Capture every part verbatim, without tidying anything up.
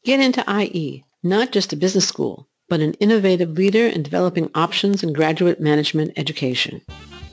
Get into I E, not just a business school, but an innovative leader in developing options in graduate management education.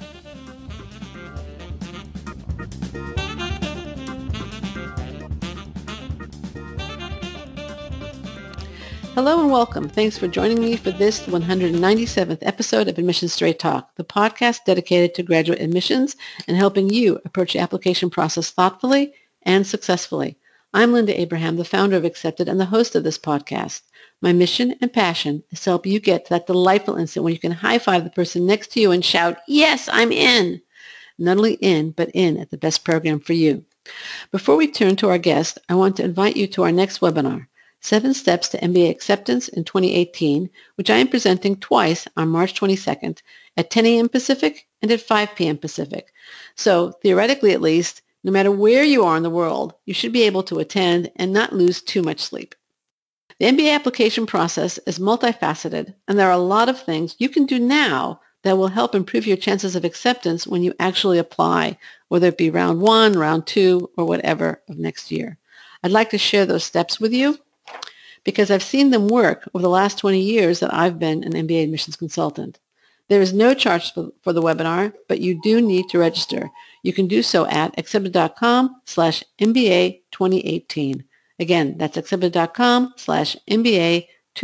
Hello and welcome. Thanks for joining me for this one hundred ninety-seventh episode of Admissions Straight Talk, the podcast dedicated to graduate admissions and helping you approach the application process thoughtfully and successfully. I'm Linda Abraham, the founder of Accepted and the host of this podcast. My mission and passion is to help you get to that delightful instant when you can high-five the person next to you and shout, "Yes, I'm in!" Not only in, but in at the best program for you. Before we turn to our guest, I want to invite you to our next webinar, Seven Steps to M B A Acceptance in twenty eighteen, which I am presenting twice on March twenty-second at ten a.m. Pacific and at five p.m. Pacific. So theoretically, at least, no matter where you are in the world, you should be able to attend and not lose too much sleep. The M B A application process is multifaceted, and there are a lot of things you can do now that will help improve your chances of acceptance when you actually apply, whether it be round one, round two, or whatever of next year. I'd like to share those steps with you, because I've seen them work over the last twenty years that I've been an M B A admissions consultant. There is no charge for, for the webinar, but you do need to register. You can do so at accepted.com slash MBA 2018. Again, that's accepted.com slash MBA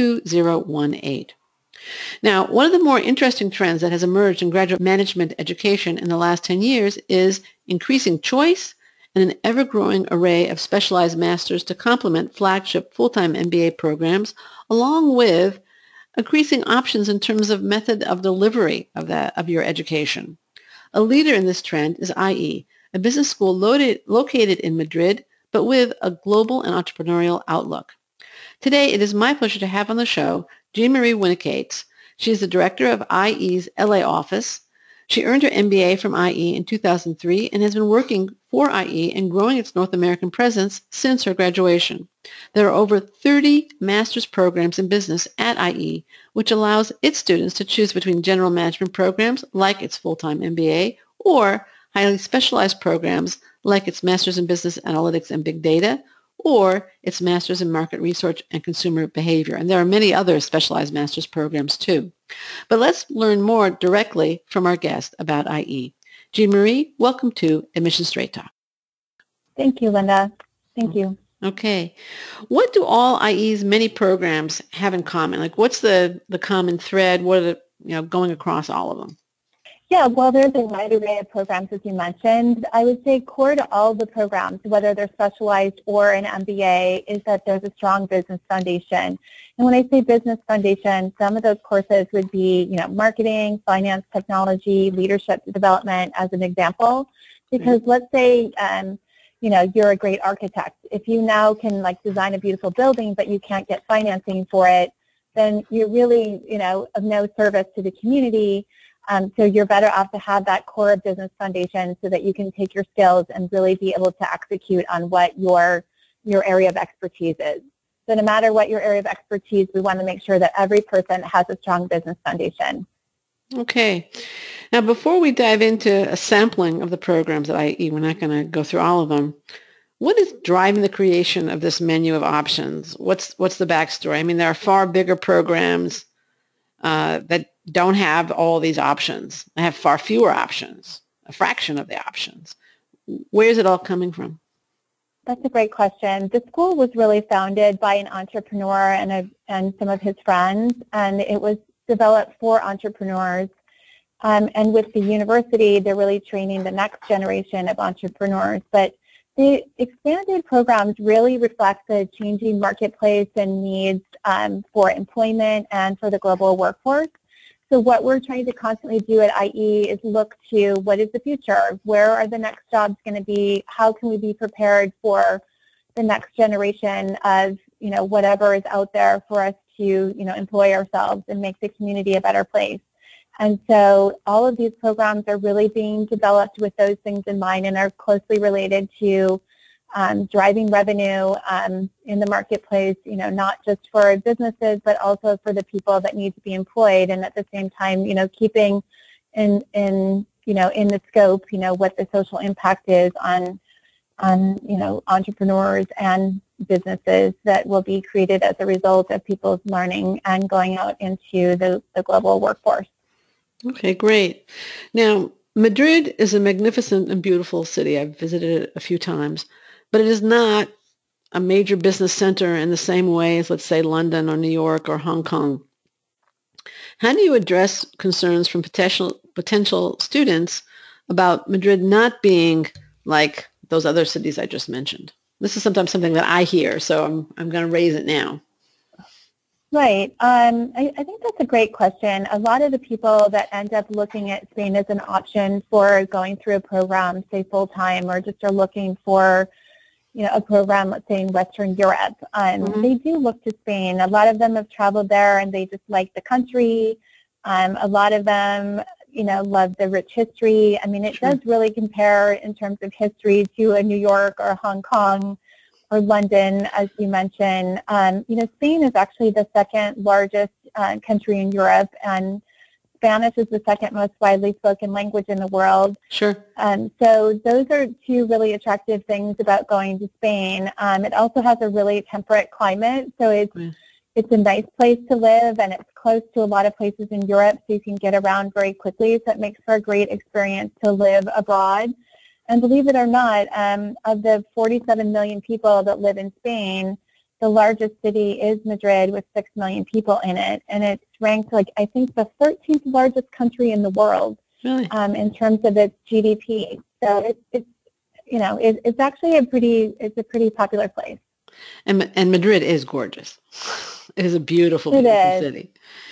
2018. Now, one of the more interesting trends that has emerged in graduate management education in the last ten years is increasing choice and an ever-growing array of specialized masters to complement flagship full-time M B A programs, along with increasing options in terms of method of delivery of, that, of your education. A leader in this trend is I E, a business school loaded, located in Madrid, but with a global and entrepreneurial outlook. Today, it is my pleasure to have on the show Jean-Marie Winnicates. She is the director of I E's L A office. She earned her M B A from I E in two thousand three and has been working for I E and growing its North American presence since her graduation. There are over thirty master's programs in business at I E, which allows its students to choose between general management programs like its full-time M B A or highly specialized programs like its Master's in Business Analytics and Big Data or its Master's in Market Research and Consumer Behavior. And there are many other specialized master's programs too. But let's learn more directly from our guest about I E. Jean-Marie, welcome to Admissions Straight Talk. Thank you, Linda. Thank you. Okay. What do all I E's many programs have in common? Like, what's the, the common thread? What are the, you know, going across all of them? Yeah, well, there's a wide array of programs, as you mentioned. I would say core to all the programs, whether they're specialized or an M B A, is that there's a strong business foundation. And when I say business foundation, some of those courses would be, you know, marketing, finance, technology, leadership development, as an example. Because mm-hmm. let's say, um, you know, you're a great architect. If you now can, like, design a beautiful building, but you can't get financing for it, then you're really, you know, of no service to the community. Um, so you're better off to have that core business foundation so that you can take your skills and really be able to execute on what your, your area of expertise is. So no matter what your area of expertise, we want to make sure that every person has a strong business foundation. Okay. Now, before we dive into a sampling of the programs at I E, we're not going to go through all of them. What is driving the creation of this menu of options? What's what's the backstory? I mean, there are far bigger programs uh, that don't have all these options. They have far fewer options, a fraction of the options. Where is it all coming from? That's a great question. The school was really founded by an entrepreneur and, a, and some of his friends, and it was developed for entrepreneurs. Um, and with the university, they're really training the next generation of entrepreneurs. But the expanded programs really reflect the changing marketplace and needs um, for employment and for the global workforce. So what we're trying to constantly do at I E is look to what is the future, where are the next jobs going to be, how can we be prepared for the next generation of, you know, whatever is out there for us to, you know, employ ourselves and make the community a better place. And so all of these programs are really being developed with those things in mind and are closely related to um, driving revenue um, in the marketplace, you know, not just for businesses, but also for the people that need to be employed, and at the same time, you know, keeping in, in you know, in the scope, you know, what the social impact is on um, you know, entrepreneurs and businesses that will be created as a result of people's learning and going out into the, the global workforce. Okay, great. Now, Madrid is a magnificent and beautiful city. I've visited it a few times, but it is not a major business center in the same way as, let's say, London or New York or Hong Kong. How do you address concerns from potential potential students about Madrid not being like those other cities I just mentioned? This is sometimes something that I hear, so I'm I'm going to raise it now. Right. Um, I, I think that's a great question. A lot of the people that end up looking at Spain as an option for going through a program, say full-time, or just are looking for, you know, a program, let's say in Western Europe, um, mm-hmm. they do look to Spain. A lot of them have traveled there and they just like the country. Um, a lot of them, you know, love the rich history. I mean, it sure. does really compare in terms of history to a New York or Hong Kong or London, as you mentioned. Um, you know, Spain is actually the second largest uh, country in Europe, and Spanish is the second most widely spoken language in the world. Sure. Um, so those are two really attractive things about going to Spain. Um, it also has a really temperate climate, so it's yeah. it's a nice place to live, and it's close to a lot of places in Europe, so you can get around very quickly. So it makes for a great experience to live abroad. And believe it or not, um, of the forty-seven million people that live in Spain, the largest city is Madrid with six million people in it, and it's ranked like I think the thirteenth largest country in the world really? um, in terms of its G D P. So it's, it's you know it, it's actually a pretty it's a pretty popular place. And and Madrid is gorgeous. It is a beautiful, beautiful it is. city.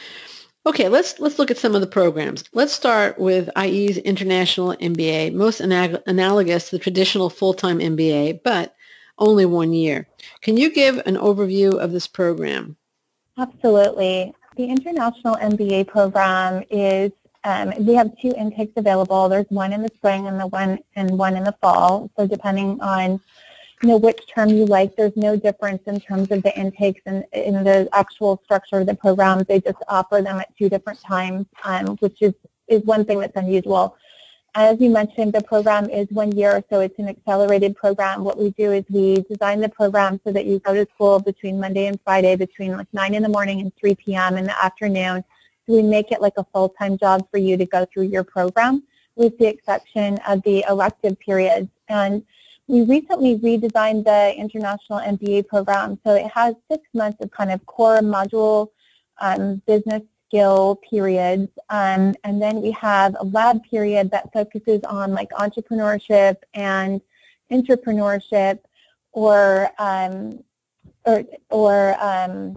Okay, let's let's look at some of the programs. Let's start with I E's International M B A, most anag- analogous to the traditional full-time M B A, but only one year. Can you give an overview of this program? Absolutely. The International M B A program is, um, we have two intakes available. There's one in the spring and the one and one in the fall. So depending on, you know, which term you like, there's no difference in terms of the intakes and in the actual structure of the program. They just offer them at two different times, um, which is, is one thing that's unusual. As you mentioned, the program is one year, so it's an accelerated program. What we do is we design the program so that you go to school between Monday and Friday, between like nine in the morning and three p.m. in the afternoon. So we make it like a full-time job for you to go through your program, with the exception of the elective periods. And we recently redesigned the International M B A program, so it has six months of kind of core module um, business skill periods, um, and then we have a lab period that focuses on like entrepreneurship and entrepreneurship, or um, or or um,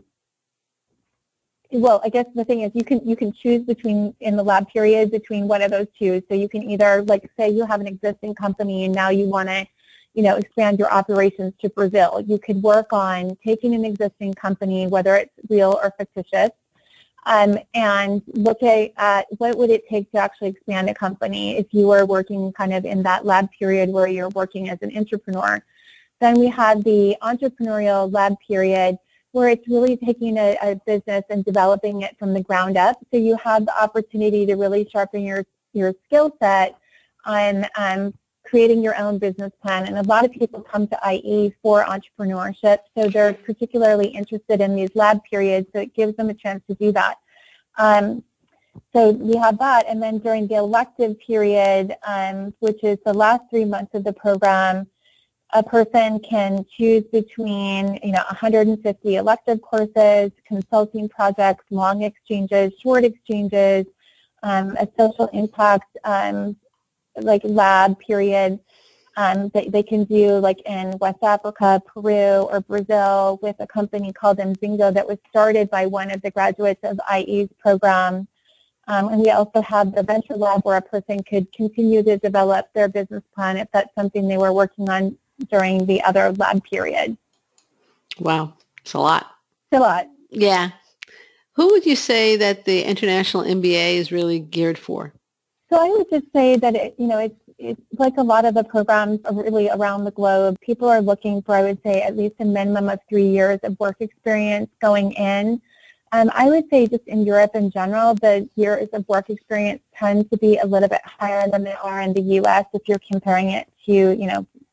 well, I guess the thing is you can you can choose between in the lab period between one of those two. So you can either, like, say you have an existing company and now you want to, you know, expand your operations to Brazil. You could work on taking an existing company, whether it's real or fictitious, um, and look at, at what would it take to actually expand a company if you were working kind of in that lab period where you're working as an entrepreneur. Then we have the entrepreneurial lab period where it's really taking a, a business and developing it from the ground up. So you have the opportunity to really sharpen your, your skill set on um, creating your own business plan. And a lot of people come to I E for entrepreneurship, so they're particularly interested in these lab periods, so it gives them a chance to do that. Um, so we have that, and then during the elective period, um, which is the last three months of the program, a person can choose between, you know, one hundred fifty elective courses, consulting projects, long exchanges, short exchanges, um, a social impact um, like lab period um, that they can do like in West Africa, Peru, or Brazil with a company called Mzingo that was started by one of the graduates of I E's program. Um, and we also have the Venture Lab where a person could continue to develop their business plan if that's something they were working on during the other lab period. Wow, it's a lot. It's a lot. Yeah. Who would you say that the International M B A is really geared for? So I would just say that, it, you know, it's, it's like a lot of the programs really around the globe. People are looking for, I would say, at least a minimum of three years of work experience going in. Um, I would say just in Europe in general, the years of work experience tend to be a little bit higher than they are in the U S if you're comparing it to, you know,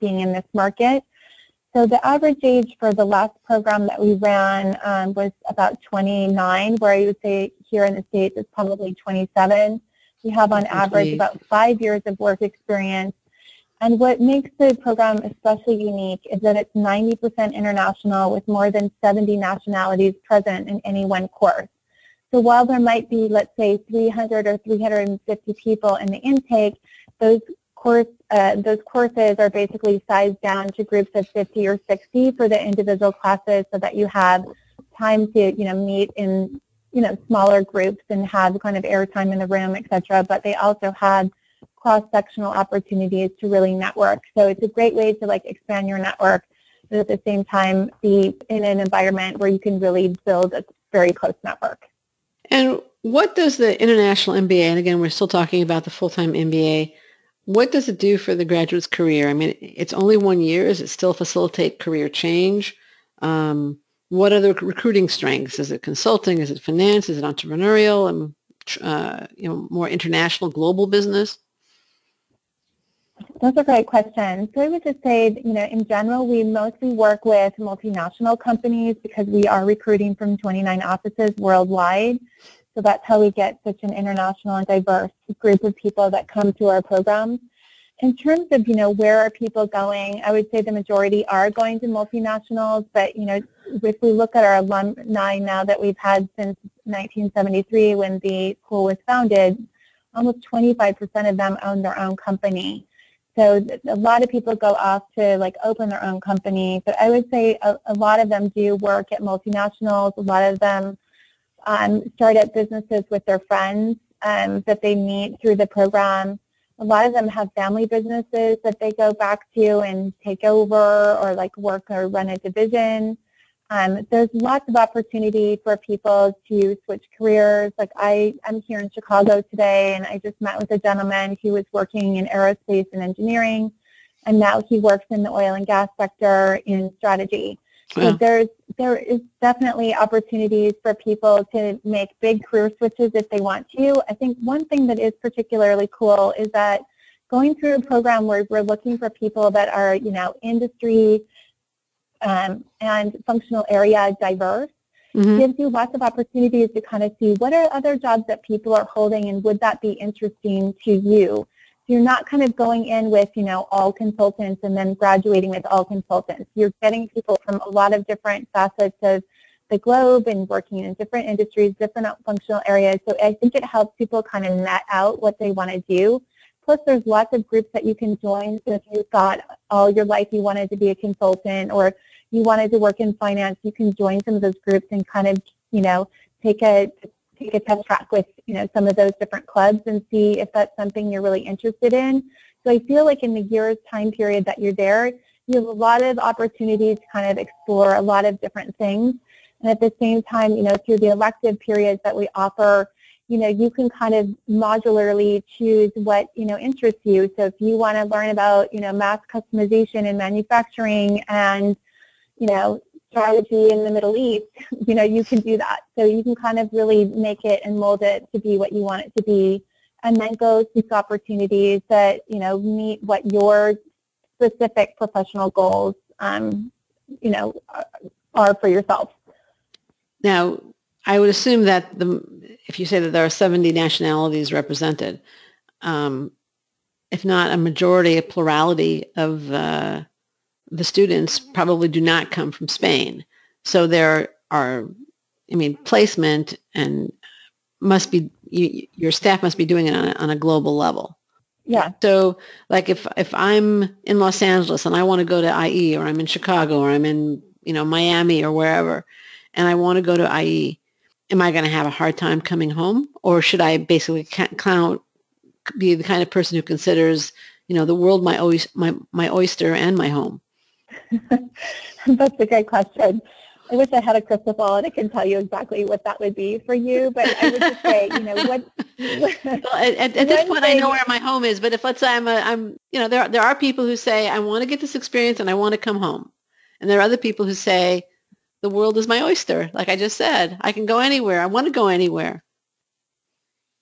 being in this market. So the average age for the last program that we ran um, was about twenty-nine, where I would say here in the States it's probably twenty-seven. We have on average about five years of work experience. And what makes the program especially unique is that it's ninety percent international with more than seventy nationalities present in any one course. So while there might be, let's say, three hundred or three hundred fifty people in the intake, those course uh, those courses are basically sized down to groups of fifty or sixty for the individual classes, so that you have time to, you know, meet in, you know, smaller groups and have kind of airtime in the room, et cetera. But they also have cross-sectional opportunities to really network. So it's a great way to like expand your network, but at the same time be in an environment where you can really build a very close network. And what does the International M B A, and again, we're still talking about the full-time M B A, what does it do for the graduate's career? I mean, it's only one year. Does it still facilitate career change? Um, what are the recruiting strengths? Is it consulting? Is it finance? Is it entrepreneurial? And uh, you know, more international, global business? Those are great questions. So I would just say, you know, in general, we mostly work with multinational companies because we are recruiting from twenty-nine offices worldwide. So that's how we get such an international and diverse group of people that come to our program. In terms of, you know, where are people going, I would say the majority are going to multinationals, but, you know, if we look at our alumni now that we've had since nineteen seventy-three when the school was founded, almost twenty-five percent of them own their own company. So a lot of people go off to like open their own company, but I would say a, a lot of them do work at multinationals. A lot of them um, start up businesses with their friends um, that they meet through the program. A lot of them have family businesses that they go back to and take over or like work or run a division. Um, there's lots of opportunity for people to switch careers. Like I, I'm here in Chicago today, and I just met with a gentleman who was working in aerospace and engineering, and now he works in the oil and gas sector in strategy. So Wow. there's there is definitely opportunities for people to make big career switches if they want to. I think one thing that is particularly cool is that going through a program where we're looking for people that are, you know, industry Um, and functional area diverse, mm-hmm. gives you lots of opportunities to kind of see what are other jobs that people are holding and would that be interesting to you. So you're not kind of going in with, you know, all consultants and then graduating with all consultants. You're getting people from a lot of different facets of the globe and working in different industries, different functional areas. So I think it helps people kind of net out what they want to do. Plus, there's lots of groups that you can join. So if you thought all your life you wanted to be a consultant or you wanted to work in finance, you can join some of those groups and kind of, you know, take a take a test track with, you know, some of those different clubs and see if that's something you're really interested in. So I feel like in the year's time period that you're there, you have a lot of opportunities to kind of explore a lot of different things. And at the same time, you know, through the elective periods that we offer, you know, you can kind of modularly choose what, you know, interests you. So if you want to learn about, you know, mass customization in manufacturing and, you know, strategy in the Middle East, you know, you can do that. So you can kind of really make it and mold it to be what you want it to be, and then go seek opportunities that, you know, meet what your specific professional goals, um, you know, are for yourself. Now, I would assume that the, if you say that there are seventy nationalities represented, um, if not a majority, a plurality of uh, the students probably do not come from Spain. So there are, I mean, placement and must be, you, your staff must be doing it on a, on a global level. Yeah. So like if, if I'm in Los Angeles and I want to go to I E, or I'm in Chicago, or I'm in, you know, Miami or wherever, and I want to go to I E, am I going to have a hard time coming home? Or should I basically count, be the kind of person who considers, you know, the world my, my, my oyster and my home? That's a great question. I wish I had a crystal ball and I can tell you exactly what that would be for you, but I would just say, you know, what... well, at, at, at this point, I know where my home is, but if let's say I'm, a, I'm, you know, there, there are people who say, I want to get this experience and I want to come home. And there are other people who say, the world is my oyster. Like I just said, I can go anywhere. I want to go anywhere.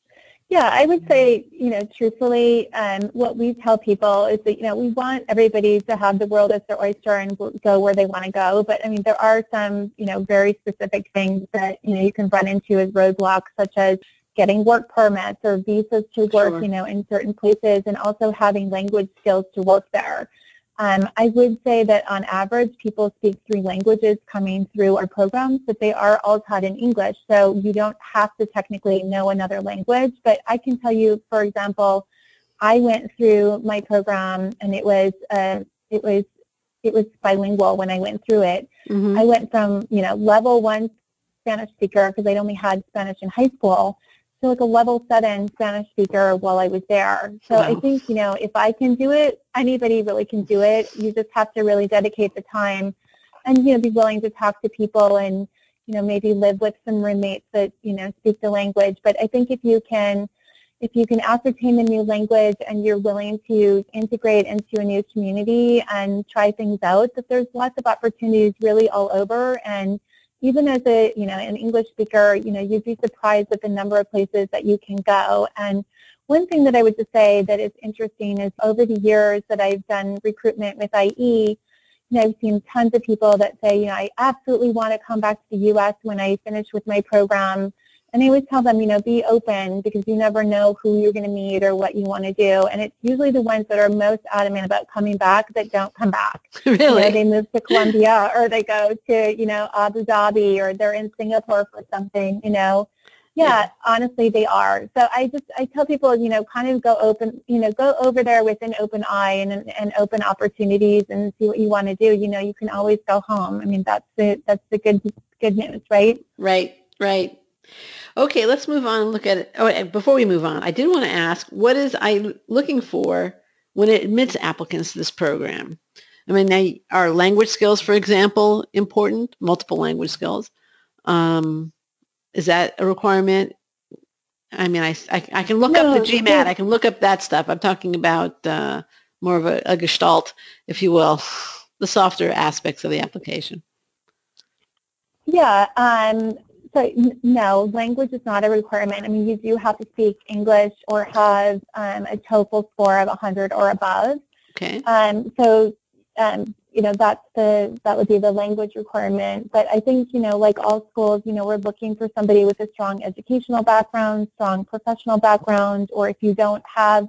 Yeah, I would say, you know, truthfully, um, what we tell people is that, you know, we want everybody to have the world as their oyster and go where they want to go. But, I mean, there are some, you know, very specific things that, you know, you can run into as roadblocks, such as getting work permits or visas to work, Sure. you know, in certain places, and also having language skills to work there. Um, I would say that on average, people speak three languages coming through our programs, but they are all taught in English. So you don't have to technically know another language. But I can tell you, for example, I went through my program and it was uh, it was it was bilingual when I went through it. Mm-hmm. I went from, you know, level one Spanish speaker, because I'd only had Spanish in high school, to like a level seven Spanish speaker while I was there. So Wow. I think, you know, if I can do it, anybody really can do it. You just have to really dedicate the time and, you know, be willing to talk to people and, you know, maybe live with some roommates that, you know, speak the language. But I think if you can, if you can ascertain the new language and you're willing to integrate into a new community and try things out, that there's lots of opportunities really all over. And even as a, you know, an English speaker, you know, you'd be surprised at the number of places that you can go. And one thing that I would just say that is interesting is over the years that I've done recruitment with I E, you know, I've seen tons of people that say, you know, I absolutely want to come back to the U S when I finish with my program. And I always tell them, you know, be open, because you never know who you're going to meet or what you want to do. And it's usually the ones that are most adamant about coming back that don't come back. Really? You know, they move to Colombia, or they go to, you know, Abu Dhabi, or they're in Singapore for something, you know. Yeah, yeah, honestly, they are. So I just, I tell people, you know, kind of go open, you know, go over there with an open eye and, and open opportunities and see what you want to do. You know, you can always go home. I mean, that's the, that's the good, good news, right? Right, right. Okay, let's move on and look at it. Oh, and before we move on, I did want to ask, what is I looking for when it admits applicants to this program? I mean, now, are language skills, for example, important? Multiple language skills. Um, is that a requirement? I mean, I, I, I can look No, up the GMAT. I can look up that stuff. I'm talking about uh, more of a, a gestalt, if you will, the softer aspects of the application. Yeah. Um, so no, language is not a requirement. I mean, you do have to speak English or have um, a TOEFL score of one hundred or above. Okay. Um, so, um, you know, that's the, that would be the language requirement. But I think, you know, like all schools, you know, we're looking for somebody with a strong educational background, strong professional background, or if you don't have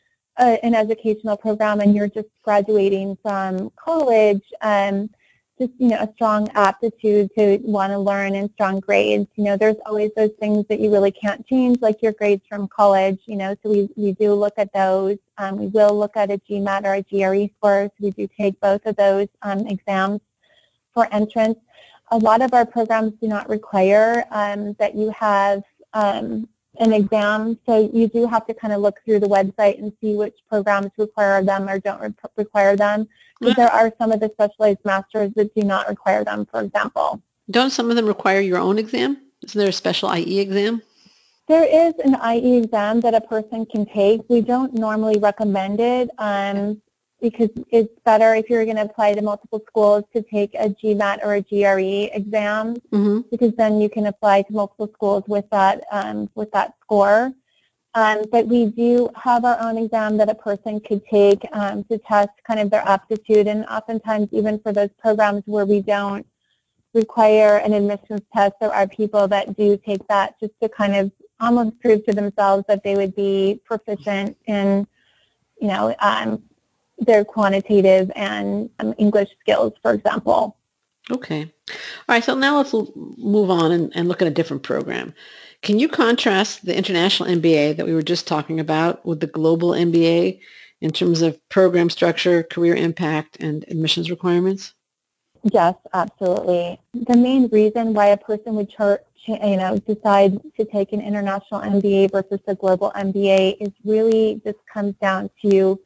a, an educational program and you're just graduating from college, um, just, you know, a strong aptitude to want to learn and strong grades. You know, there's always those things that you really can't change, like your grades from college, you know, so we, we do look at those. Um, we will look at a GMAT or a G R E score, so we do take both of those um, exams for entrance. A lot of our programs do not require um, that you have um, an exam, so you do have to kind of look through the website and see which programs require them or don't re require them. Because there are some of the specialized masters that do not require them, for example. Don't some of them require your own exam? Isn't there a special I E exam? There is an I E exam that a person can take. We don't normally recommend it um, because it's better if you're going to apply to multiple schools to take a GMAT or a G R E exam, mm-hmm. because then you can apply to multiple schools with that um, with that score. Um, but we do have our own exam that a person could take um, to test kind of their aptitude, and oftentimes even for those programs where we don't require an admissions test, there are people that do take that just to kind of almost prove to themselves that they would be proficient in, you know, um, their quantitative and um, English skills, for example. Okay. All right, so now let's move on and, and look at a different program. Can you contrast the international M B A that we were just talking about with the global M B A in terms of program structure, career impact, and admissions requirements? Yes, absolutely. The main reason why a person would chart, you know, decide to take an international M B A versus a global M B A is really just comes down to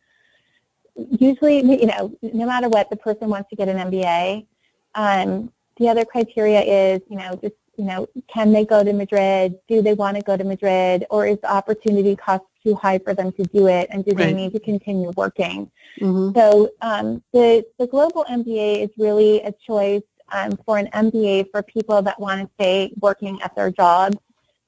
usually, you know, no matter what, the person wants to get an M B A. Um, the other criteria is, you know, just, you know, can they go to Madrid? Do they want to go to Madrid? Or is the opportunity cost too high for them to do it? And do they right. need to continue working? Mm-hmm. So um, the, the global M B A is really a choice um, for an M B A for people that want to stay working at their job.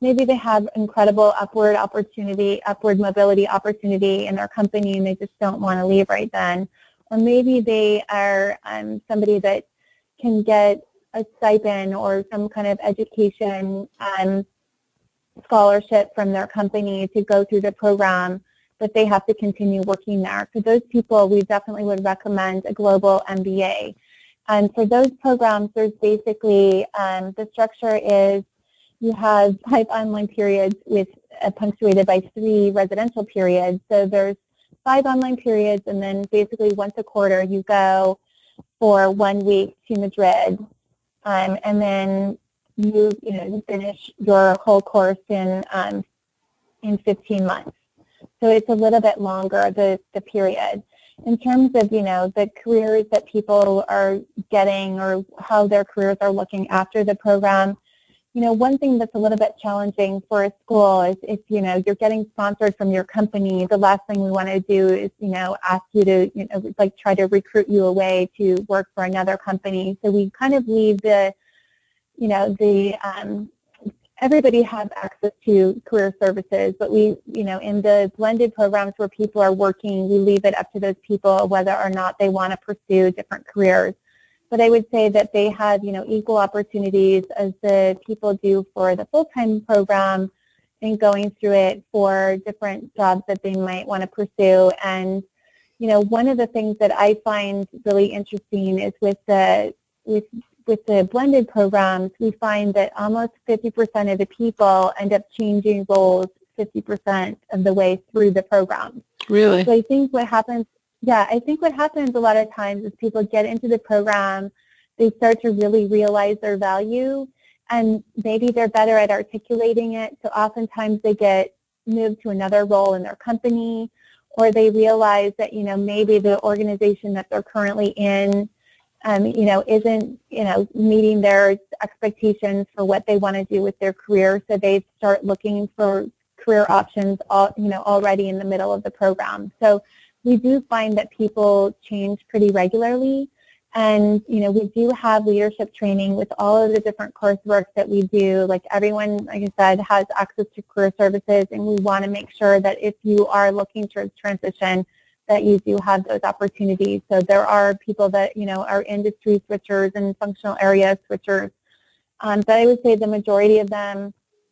maybe they have incredible upward opportunity, upward mobility opportunity in their company and they just don't want to leave right then. Or maybe they are um, somebody that can get a stipend or some kind of education um, scholarship from their company to go through the program, but they have to continue working there. For those people, we definitely would recommend a global M B A. And for those programs, there's basically, um, the structure is you have five online periods with uh, punctuated by three residential periods. So there's five online periods, and then basically once a quarter you go for one week to Madrid. Um, and then you, you know, you finish your whole course in um, in fifteen months. So it's a little bit longer, the, the period. In terms of, you know, the careers that people are getting or how their careers are looking after the program, you know, one thing that's a little bit challenging for a school is if, you know, you're getting sponsored from your company, the last thing we want to do is, you know, ask you to, you know, like try to recruit you away to work for another company. So we kind of leave the, you know, the, um, everybody has access to career services, but we, you know, in the blended programs where people are working, we leave it up to those people whether or not they want to pursue different careers. But I would say that they have, you know, equal opportunities as the people do for the full-time program and going through it for different jobs that they might want to pursue. And, you know, one of the things that I find really interesting is with the, with, with the blended programs, we find that almost fifty percent of the people end up changing roles fifty percent of the way through the program. Really? So I think what happens Yeah, I think what happens a lot of times is people get into the program, they start to really realize their value, and maybe they're better at articulating it, so oftentimes they get moved to another role in their company, or they realize that, you know, maybe the organization that they're currently in, um, you know, isn't, you know, meeting their expectations for what they want to do with their career, so they start looking for career options, all, you know, already in the middle of the program. So we do find that people change pretty regularly, and, you know, we do have leadership training with all of the different coursework that we do. Like everyone, like I said, has access to career services, and we want to make sure that if you are looking to transition, that you do have those opportunities. So there are people that, you know, are industry switchers and functional area switchers, um, but I would say the majority of them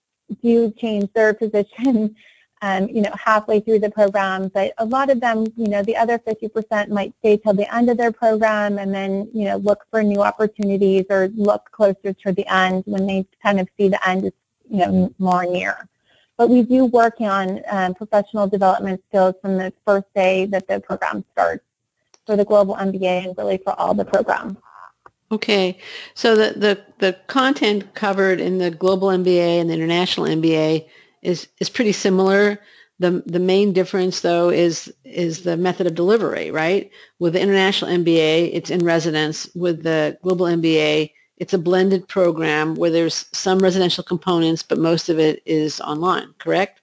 do change their position Um, you know, halfway through the program, but a lot of them, you know, the other fifty percent might stay till the end of their program and then, you know, look for new opportunities or look closer to the end when they kind of see the end is, you know, more near. But we do work on um, professional development skills from the first day that the program starts for the Global M B A and really for all the programs. Okay, so the, the, the content covered in the Global M B A and the International M B A is is pretty similar. The the main difference, though, is is the method of delivery, right? With the International M B A, it's in residence. With the Global M B A, it's a blended program where there's some residential components, but most of it is online, correct?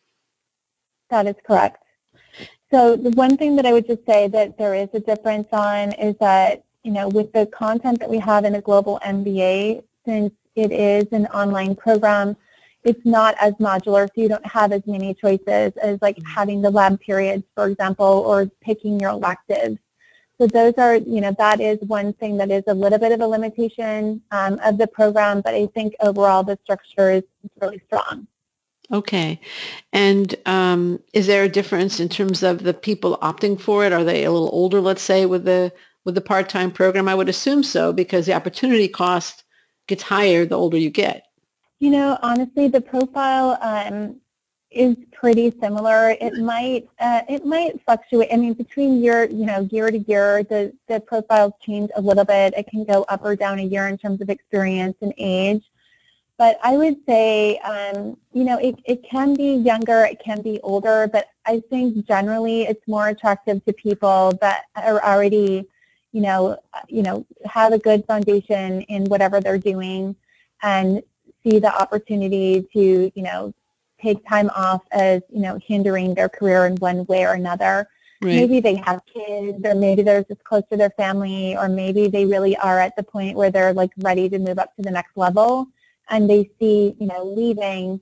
That is correct. So the one thing that I would just say that there is a difference on is that, you know, with the content that we have in a Global M B A, since it is an online program, it's not as modular, so you don't have as many choices as like having the lab periods, for example, or picking your electives. So those are, you know, that is one thing that is a little bit of a limitation um, of the program, but I think overall the structure is really strong. Okay. And um, is there a difference in terms of the people opting for it? Are they a little older, let's say, with the with the part-time program? I would assume so, because the opportunity cost gets higher the older you get. You know, honestly, the profile um, is pretty similar. It might uh, it might fluctuate. I mean, between year, you know, year to year, the the profiles change a little bit. It can go up or down a year in terms of experience and age. But I would say, um, you know, it, it can be younger, it can be older, but I think generally it's more attractive to people that are already, you know, you know, have a good foundation in whatever they're doing and see the opportunity to, you know, take time off as, you know, hindering their career in one way or another. Right. Maybe they have kids, or maybe they're just close to their family, or maybe they really are at the point where they're like ready to move up to the next level, and they see, you know, leaving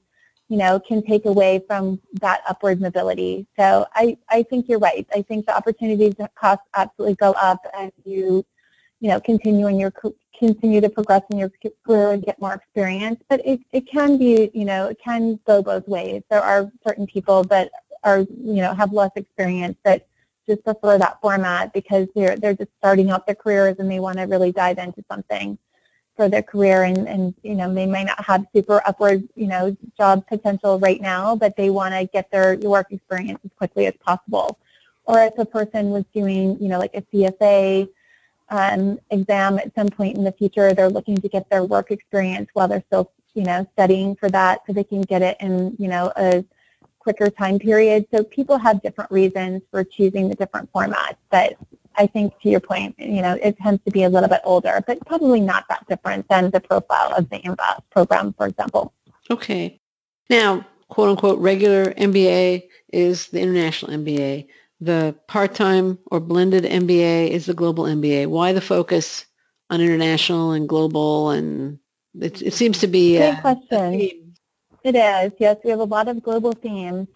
you know, can take away from that upward mobility. So I, I think you're right. I think the opportunities costs absolutely go up as you, you know, continue in your continue to progress in your career and get more experience. But it, it can be, you know, it can go both ways. There are certain people that are, you know, have less experience that just prefer that format because they're they're just starting out their careers and they want to really dive into something for their career, and, and you know, they might not have super upward, you know, job potential right now, but they want to get their work experience as quickly as possible. Or if a person was doing, you know, like a C F A um, exam at some point in the future, they're looking to get their work experience while they're still, you know, studying for that so they can get it in, you know, a quicker time period. So people have different reasons for choosing the different formats, but I think to your point, you know, it tends to be a little bit older, but probably not that different than the profile of the M B A S program, for example. Okay. Now, quote unquote, regular M B A is the international M B A. The part-time or blended M B A is the global M B A. Why the focus on international and global? And it, it seems to be Great a, question. a theme. It is. Yes, we have a lot of global themes.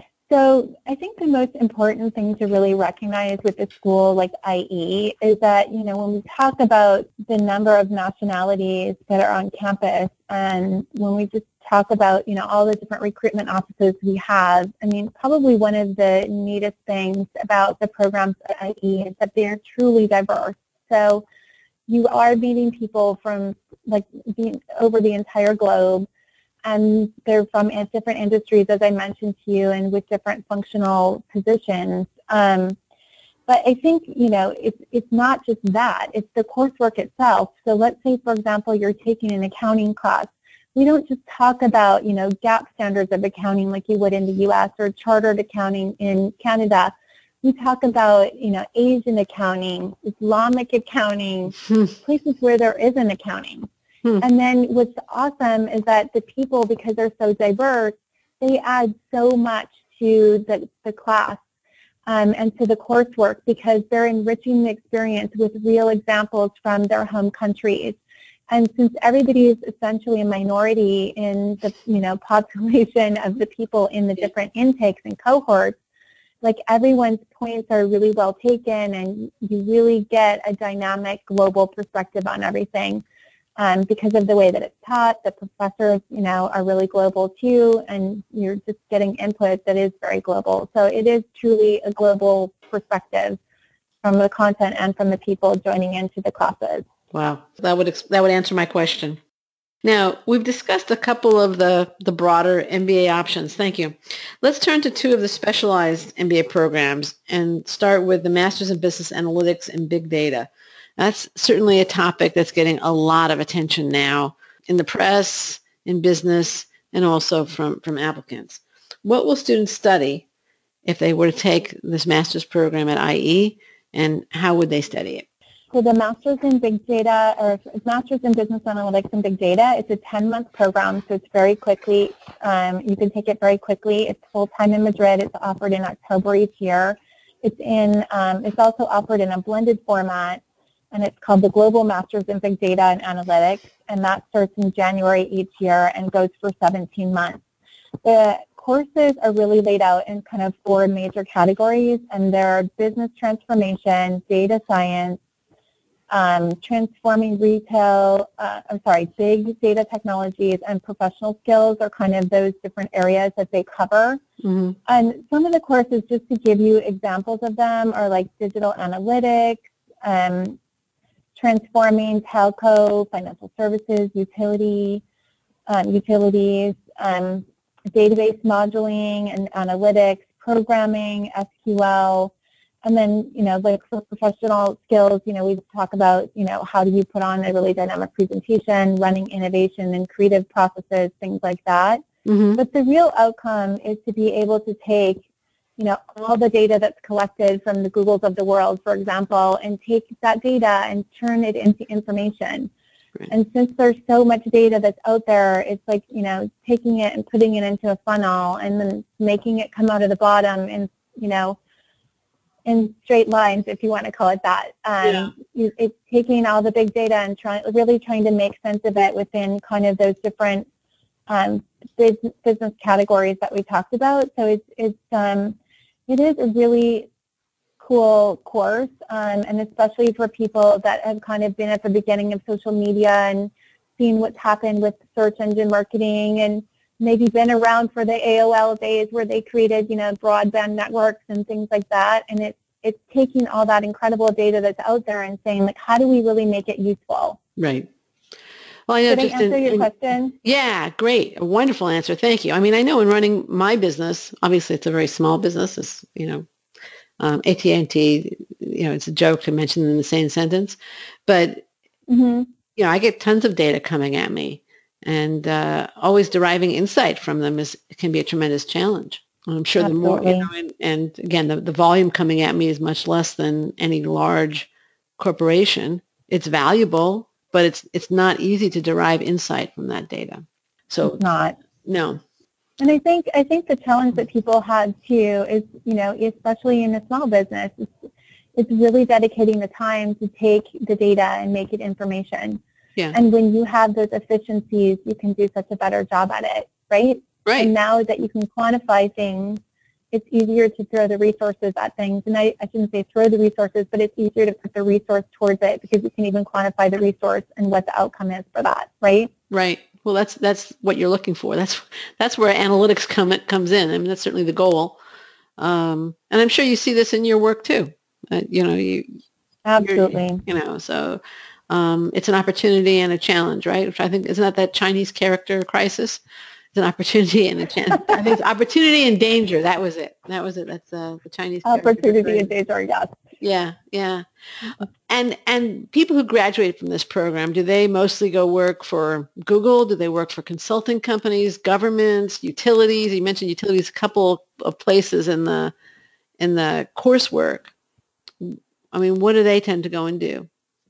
So I think the most important thing to really recognize with a school like I E is that, you know, when we talk about the number of nationalities that are on campus, and when we just talk about, you know, all the different recruitment offices we have, I mean, probably one of the neatest things about the programs at I E is that they're truly diverse. So you are meeting people from, like, being over the entire globe, and they're from different industries, as I mentioned to you, and with different functional positions. Um, but I think, you know, it's, it's not just that. It's the coursework itself. So let's say, for example, you're taking an accounting class. We don't just talk about, you know, GAAP standards of accounting like you would in the U S or chartered accounting in Canada. We talk about, you know, Asian accounting, Islamic accounting, places where there isn't accounting. Hmm. And then what's awesome is that the people, because they're so diverse, they add so much to the, the class um, and to the coursework because they're enriching the experience with real examples from their home countries. And since everybody is essentially a minority in the, you know, population of the people in the different intakes and cohorts, like everyone's points are really well taken, and you really get a dynamic global perspective on everything. Um, because of the way that it's taught, the professors, you know, are really global too, and you're just getting input that is very global. So it is truly a global perspective from the content and from the people joining into the classes. Wow, that would that would answer my question. Now, we've discussed a couple of the, the broader M B A options. Thank you. Let's turn to two of the specialized M B A programs and start with the Masters in Business Analytics and Big Data. That's certainly a topic that's getting a lot of attention now in the press, in business, and also from, from applicants. What will students study if they were to take this master's program at I E, and how would they study it? So the Masters in Big Data, or Masters in Business Analytics and Big Data, it's a ten-month program, so it's very quickly. Um, you can take it very quickly. It's full-time in Madrid. It's offered in October each year. It's in. Um, it's also offered in a blended format, and it's called the Global Masters in Big Data and Analytics, and that starts in January each year and goes for seventeen months. The courses are really laid out in kind of four major categories, and they're business transformation, data science, um, transforming retail, uh, I'm sorry, big data technologies, and professional skills are kind of those different areas that they cover. Mm-hmm. And some of the courses, just to give you examples of them, are like digital analytics, um, transforming telco, financial services, utility, um, utilities, um, database modeling and analytics, programming, S Q L, and then, you know, like for professional skills, you know, we talk about, you know, how do you put on a really dynamic presentation, running innovation and creative processes, things like that. Mm-hmm. But the real outcome is to be able to take, you know, all the data that's collected from the Googles of the world, for example, and take that data and turn it into information. Right. And since there's so much data that's out there, it's like, you know, taking it and putting it into a funnel and then making it come out of the bottom and, you know, in straight lines, if you want to call it that. Um, yeah. It's taking all the big data and trying, really trying to make sense of it within kind of those different um, business, business categories that we talked about. So it's, it's um, it is a really cool course, um, and especially for people that have kind of been at the beginning of social media and seen what's happened with search engine marketing, and maybe been around for the A O L days where they created, you know, broadband networks and things like that. And it's it's taking all that incredible data that's out there and saying, like, how do we really make it useful? Right. Well, I know. Did just I answer in, your in, question? Yeah, great. A wonderful answer. Thank you. I mean, I know in running my business, obviously it's a very small business. It's, you know, um, A T and T, you know, it's a joke to mention them in the same sentence. But, Mm-hmm. you know, I get tons of data coming at me, and uh, always deriving insight from them is can be a tremendous challenge. I'm sure the more, you Absolutely. know, and, and again, the, the volume coming at me is much less than any large corporation. It's valuable, but it's it's not easy to derive insight from that data. It's So not. no. And I think I think the challenge that people have too is, you know, especially in a small business, it's, it's really dedicating the time to take the data and make it information. Yeah. And when you have those efficiencies, you can do such a better job at it, right? Right. And now that you can quantify things, it's easier to throw the resources at things. And I, I shouldn't say throw the resources, but it's easier to put the resource towards it because you can even quantify the resource and what the outcome is for that, right? Right. Well, that's that's what you're looking for. That's that's where analytics come comes in. I mean, that's certainly the goal. Um, and I'm sure you see this in your work too. Uh, you know, you Absolutely. You know, so um, it's an opportunity and a challenge, right? Which I think isn't that that Chinese character Crisis? It's an opportunity and a chance. I think it's opportunity and danger. That was it. That was it. That's uh, the Chinese character. Opportunity and danger, yes. Yeah, yeah. And and people who graduate from this program, do they mostly go work for Google? Do they work for consulting companies, governments, utilities? You mentioned utilities, a couple of places in the in the coursework. I mean, what do they tend to go and do?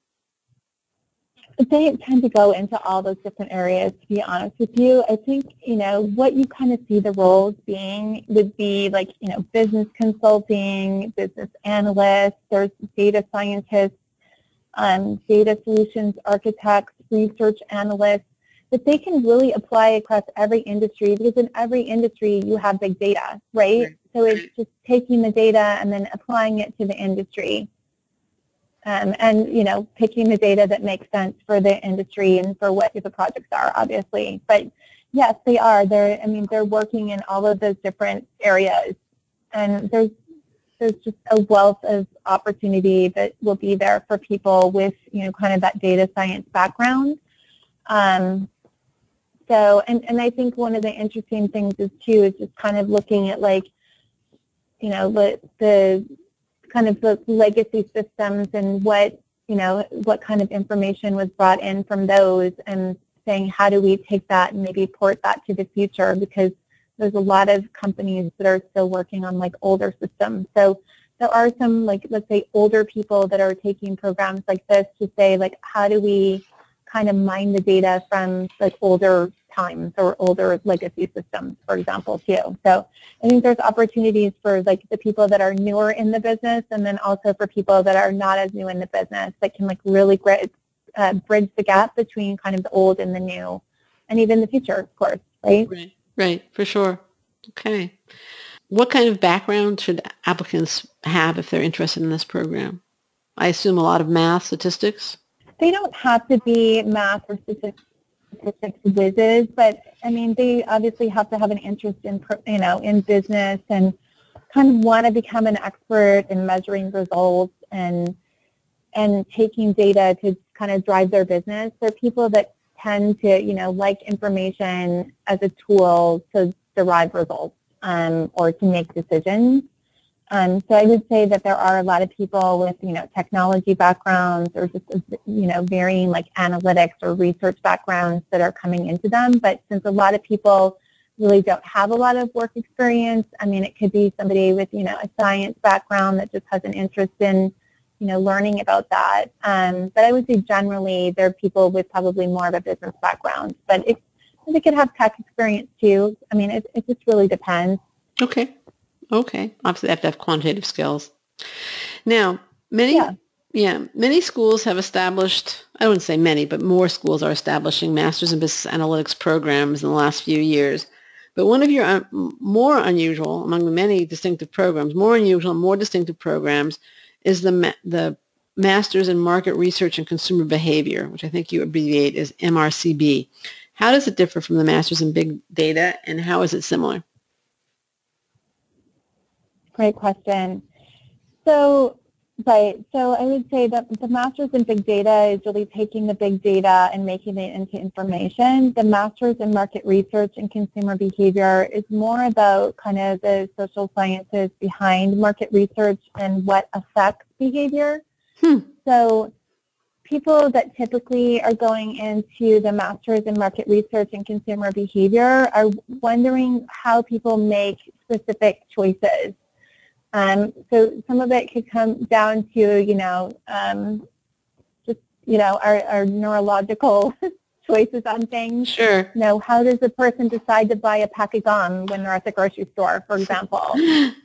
They tend to go into all those different areas, to be honest with you. I think, you know, what you kind of see the roles being would be like, you know, business consulting, business analysts, there's data scientists, um, data solutions architects, research analysts, that they can really apply across every industry because in every industry you have big data, right? Right. So it's just taking the data and then applying it to the industry. Um, and, you know, picking the data that makes sense for the industry and for what the projects are, obviously. But, yes, they are. They're, I mean, they're working in all of those different areas. And there's, there's just a wealth of opportunity that will be there for people with, you know, kind of that data science background. Um, so, and, and I think one of the interesting things is, too, is just kind of looking at, like, you know, the, the kind of the legacy systems and what, you know, what kind of information was brought in from those and saying how do we take that and maybe port that to the future, because there's a lot of companies that are still working on like older systems. So there are some, like, let's say older people that are taking programs like this to say, like, how do we kind of mine the data from like older times or older legacy systems, for example, too. So I think there's opportunities for like the people that are newer in the business, and then also for people that are not as new in the business that can like really uh, bridge the gap between kind of the old and the new, and even the future, of course, right? Right, right, for sure. Okay. What kind of background should applicants have if they're interested in this program? I assume a lot of math, statistics? They don't have to be math or statistics statistics whizzes, but I mean, they obviously have to have an interest in, you know, in business and kind of want to become an expert in measuring results and and taking data to kind of drive their business. They're people that tend to, you know, like information as a tool to derive results um, or to make decisions. Um, so I would say that there are a lot of people with, you know, technology backgrounds or just, you know, varying like analytics or research backgrounds that are coming into them. But since a lot of people really don't have a lot of work experience, I mean, it could be somebody with, you know, a science background that just has an interest in, you know, learning about that. Um, but I would say generally they're people with probably more of a business background. But it, they could have tech experience too. I mean, it, it just really depends. Okay. Okay. Obviously, they have to have quantitative skills. Now, many, Yeah. Yeah, many schools have established, I wouldn't say many, but more schools are establishing Masters in Business Analytics programs in the last few years. But one of your uh, more unusual, among the many distinctive programs, more unusual, more distinctive programs is the ma- the Masters in Market Research and Consumer Behavior, which I think you abbreviate as M R C B. How does it differ from the Masters in Big Data, and how is it similar? Great question. So, right. So I would say that the Masters in Big Data is really taking the big data and making it into information. The Masters in Market Research and Consumer Behavior is more about kind of the social sciences behind market research and what affects behavior. Hmm. So people that typically are going into the Masters in Market Research and Consumer Behavior are wondering how people make specific choices. Um, so some of it could come down to, you know, um, just, you know, our, our neurological choices on things. Sure. You know, how does a person decide to buy a pack of gum when they're at the grocery store, for example?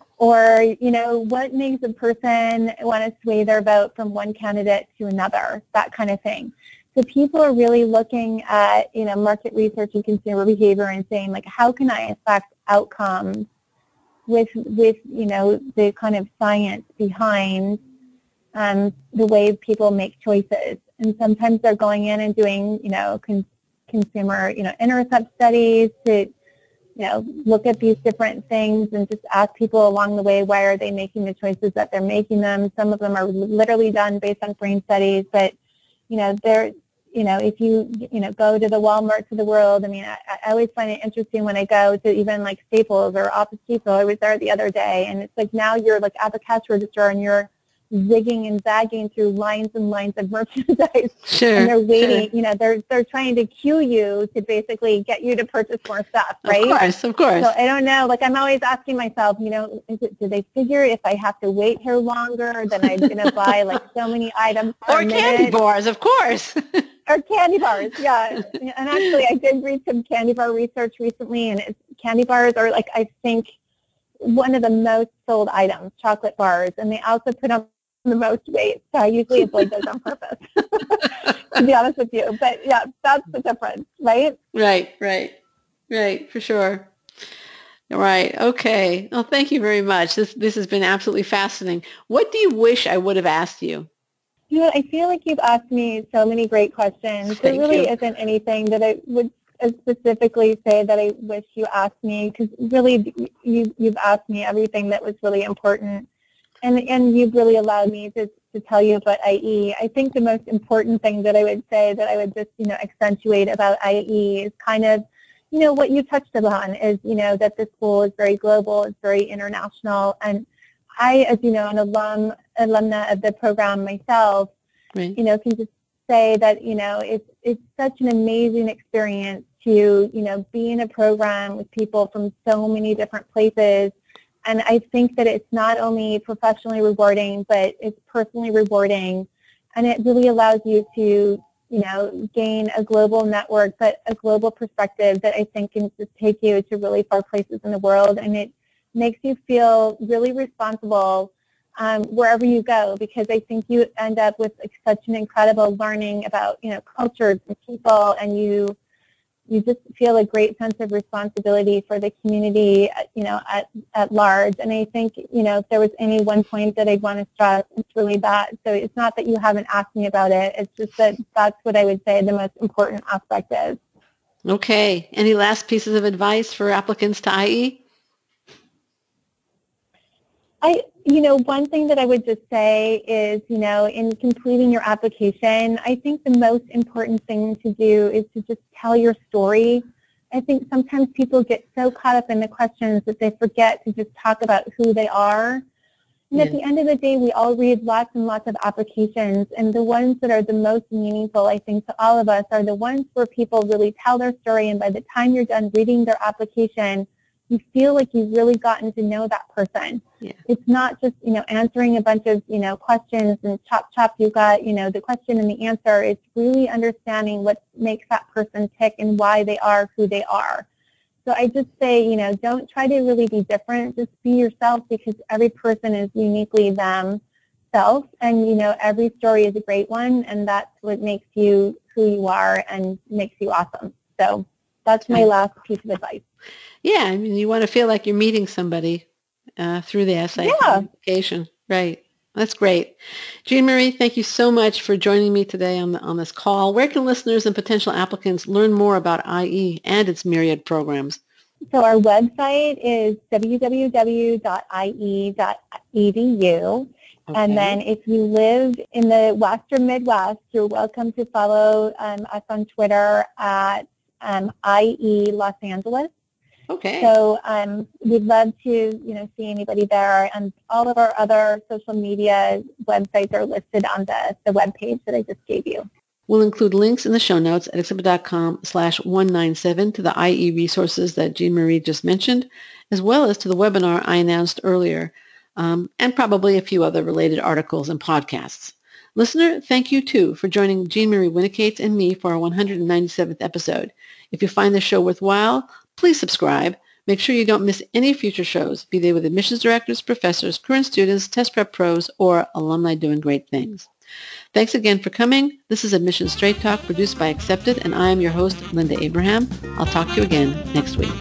Or, you know, what makes a person want to sway their vote from one candidate to another, that kind of thing. So people are really looking at, you know, market research and consumer behavior and saying, like, how can I affect outcomes with, with you know, the kind of science behind um, the way people make choices. And sometimes they're going in and doing, you know, con consumer, you know, intercept studies to, you know, look at these different things and just ask people along the way, why are they making the choices that they're making them? Some of them are literally done based on brain studies, but, you know, they're, you know, if you, you know, go to the Walmarts of the world, I mean, I, I always find it interesting when I go to even like Staples or Office Depot. I was there the other day, and it's like now you're like at the cash register and you're zigging and zagging through lines and lines of merchandise, sure, and they're waiting, sure. you know, they're they're trying to cue you to basically get you to purchase more stuff, right? Of course, of course. So I don't know, like I'm always asking myself, you know, is it, do they figure if I have to wait here longer, then I'm going to buy like so many items per Or minute? candy bars, of course. Or candy bars, yeah. And actually, I did read some candy bar research recently, and it's, candy bars are like, I think, one of the most sold items, chocolate bars, and they also put on the most weight. So I usually avoid those on purpose, to be honest with you. But yeah, that's the difference, right? Right, right, right, for sure. Right, okay. Well, thank you very much. This, this has been absolutely fascinating. What do you wish I would have asked you? You know, I feel like you've asked me so many great questions. Thank there really you. isn't anything that I would specifically say that I wish you asked me, because really you, you've asked me everything that was really important. And, and you've really allowed me to, to tell you about I E. I think the most important thing that I would say that I would just, you know, accentuate about I E is kind of, you know, what you touched upon is, you know, that the school is very global, it's very international. And I, as you know, an alum, alumna of the program myself, right. you know, can just say that, you know, it's, it's such an amazing experience to, you know, be in a program with people from so many different places. And I think that it's not only professionally rewarding, but it's personally rewarding. And it really allows you to, you know, gain a global network, but a global perspective that I think can just take you to really far places in the world. And it makes you feel really responsible um, wherever you go, because I think you end up with like, such an incredible learning about, you know, cultures and people, and you you just feel a great sense of responsibility for the community, you know, at, at large. And I think, you know, if there was any one point that I'd want to stress, it's really that. So it's not that you haven't asked me about it. It's just that that's what I would say the most important aspect is. Okay. Any last pieces of advice for applicants to I E? I, you know, one thing that I would just say is, you know, in completing your application, I think the most important thing to do is to just tell your story. I think sometimes people get so caught up in the questions that they forget to just talk about who they are. And yeah. At the end of the day, we all read lots and lots of applications, and the ones that are the most meaningful, I think, to all of us are the ones where people really tell their story, and by the time you're done reading their application, you feel like you've really gotten to know that person. Yeah. It's not just, you know, answering a bunch of, you know, questions and chop, chop, you got, you know, the question and the answer. It's really understanding what makes that person tick and why they are who they are. So I just say, you know, don't try to really be different. Just be yourself, because every person is uniquely them. self, and, you know, every story is a great one, and that's what makes you who you are and makes you awesome. So that's my last piece of advice. Yeah, I mean, you want to feel like you're meeting somebody uh, through the essay yeah. application. Right. That's great. Jean Marie, thank you so much for joining me today on, the, on this call. Where can listeners and potential applicants learn more about I E and its myriad programs? So our website is w w w dot i e dot e d u. Okay. And then if you live in the Western Midwest, you're welcome to follow um, us on Twitter at um, I E Los Angeles. Okay. So um, we'd love to, you know, see anybody there, and all of our other social media websites are listed on the, the webpage that I just gave you. We'll include links in the show notes at accepted.com slash 197 to the I E resources that Jean Marie just mentioned, as well as to the webinar I announced earlier, um, and probably a few other related articles and podcasts. Listener, thank you too for joining Jean Marie Winnicates and me for our one hundred ninety-seventh episode. If you find the show worthwhile, please subscribe. Make sure you don't miss any future shows, be they with admissions directors, professors, current students, test prep pros, or alumni doing great things. Thanks again for coming. This is Admissions Straight Talk, produced by Accepted, and I am your host, Linda Abraham. I'll talk to you again next week.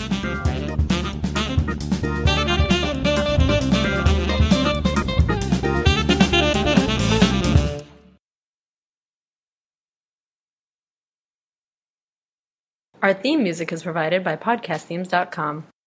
Our theme music is provided by podcast themes dot com.